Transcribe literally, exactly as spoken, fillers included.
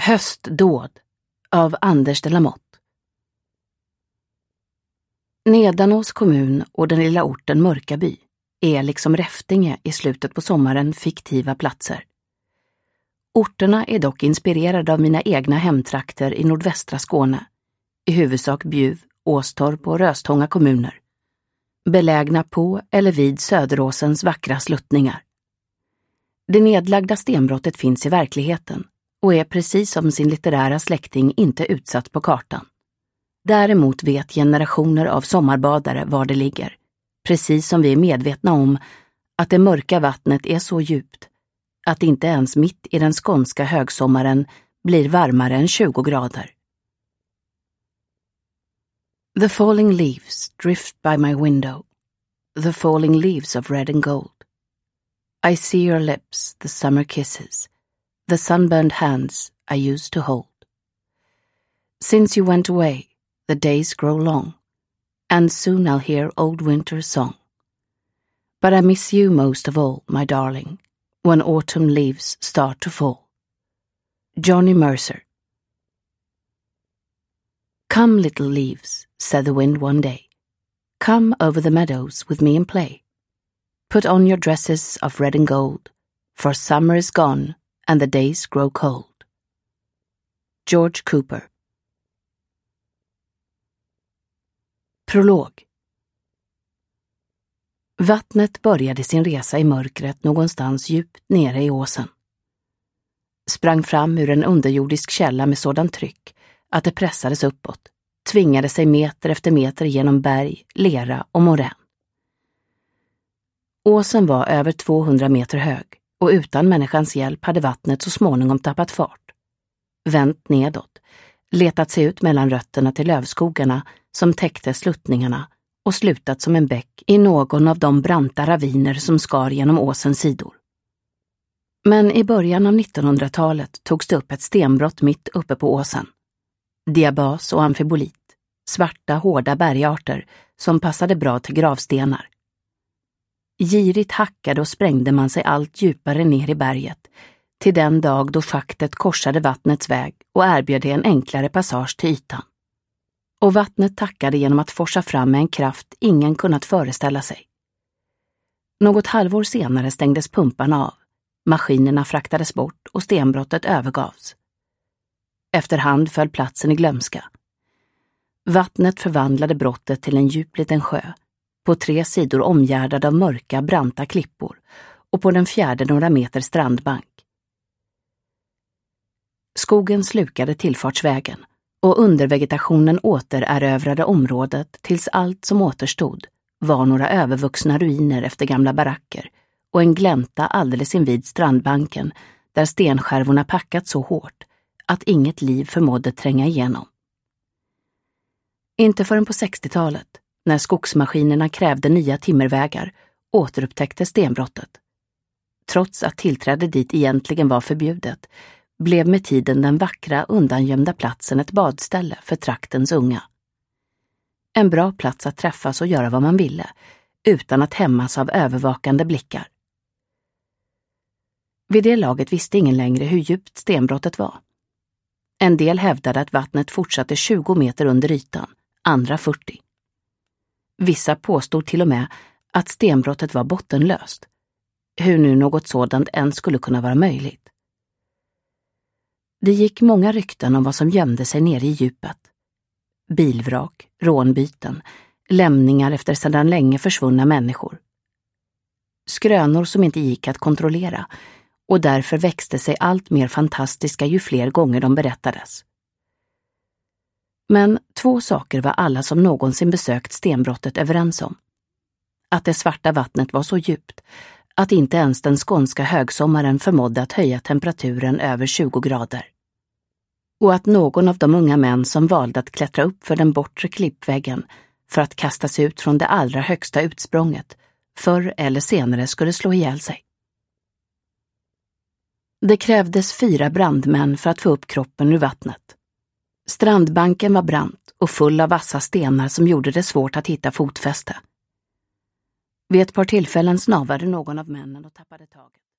Höstdåd av Anders de la Motte. Nedanås kommun och den lilla orten Mörkaby är liksom Räftinge i slutet på sommaren fiktiva platser. Orterna är dock inspirerade av mina egna hemtrakter i nordvästra Skåne, i huvudsak Bjuv, Åstorp och Röstånga kommuner, belägna på eller vid Söderåsens vackra sluttningar. Det nedlagda stenbrottet finns i verkligheten och är precis som sin litterära släkting inte utsatt på kartan. Däremot vet generationer av sommarbadare var det ligger, precis som vi är medvetna om att det mörka vattnet är så djupt att inte ens mitt i den skånska högsommaren blir varmare än tjugo grader. The falling leaves drift by my window, the falling leaves of red and gold. I see your lips, the summer kisses, the sunburned hands I used to hold. Since you went away, the days grow long, and soon I'll hear old winter's song. But I miss you most of all, my darling, when autumn leaves start to fall. Johnny Mercer. Come, little leaves, said the wind one day. Come over the meadows with me and play. Put on your dresses of red and gold, for summer is gone and the days grow cold. George Cooper. Prolog. Vattnet började sin resa i mörkret någonstans djupt nere i åsen. Sprang fram ur en underjordisk källa med sådan tryck att det pressades uppåt, tvingade sig meter efter meter genom berg, lera och morän. Åsen var över tvåhundra meter hög och utan människans hjälp hade vattnet så småningom tappat fart. Vänt nedåt, letat sig ut mellan rötterna till lövskogarna som täckte sluttningarna och slutat som en bäck i någon av de branta raviner som skar genom åsens sidor. Men i början av nittonhundratalet togs det upp ett stenbrott mitt uppe på åsen. Diabas och amfibolit, svarta hårda bergarter som passade bra till gravstenar. Girigt hackade och sprängde man sig allt djupare ner i berget, till den dag då schaktet korsade vattnets väg och erbjöd en enklare passage till ytan. Och vattnet tackade genom att forsa fram med en kraft ingen kunnat föreställa sig. Något halvår senare stängdes pumparna av, maskinerna fraktades bort och stenbrottet övergavs. Efterhand föll platsen i glömska. Vattnet förvandlade brottet till en djup liten sjö, på tre sidor omgärdad av mörka, branta klippor och på den fjärde några meter strandbank. Skogen slukade tillfartsvägen och undervegetationen återerövrade området tills allt som återstod var några övervuxna ruiner efter gamla baracker och en glänta alldeles invid strandbanken där stenskärvorna packat så hårt att inget liv förmådde tränga igenom. Inte förrän på sextiotalet, när skogsmaskinerna krävde nya timmervägar, återupptäcktes stenbrottet. Trots att tillträde dit egentligen var förbjudet, blev med tiden den vackra undangömda platsen ett badställe för traktens unga. En bra plats att träffas och göra vad man ville, utan att hämmas av övervakande blickar. Vid det laget visste ingen längre hur djupt stenbrottet var. En del hävdade att vattnet fortsatte tjugo meter under ytan, andra fyrtio. Vissa påstod till och med att stenbrottet var bottenlöst, hur nu något sådant än skulle kunna vara möjligt. Det gick många rykten om vad som gömde sig nere i djupet. Bilvrak, rånbyten, lämningar efter sedan länge försvunna människor. Skrönor som inte gick att kontrollera och därför växte sig allt mer fantastiska ju fler gånger de berättades. Men två saker var alla som någonsin besökt stenbrottet överens om. Att det svarta vattnet var så djupt att inte ens den skånska högsommaren förmådde att höja temperaturen över tjugo grader. Och att någon av de unga män som valde att klättra upp för den bortre klippväggen för att kasta sig ut från det allra högsta utsprånget förr eller senare skulle slå ihjäl sig. Det krävdes fyra brandmän för att få upp kroppen ur vattnet. Strandbanken var brant och full av vassa stenar som gjorde det svårt att hitta fotfäste. Vid ett par tillfällen snavade någon av männen och tappade taget.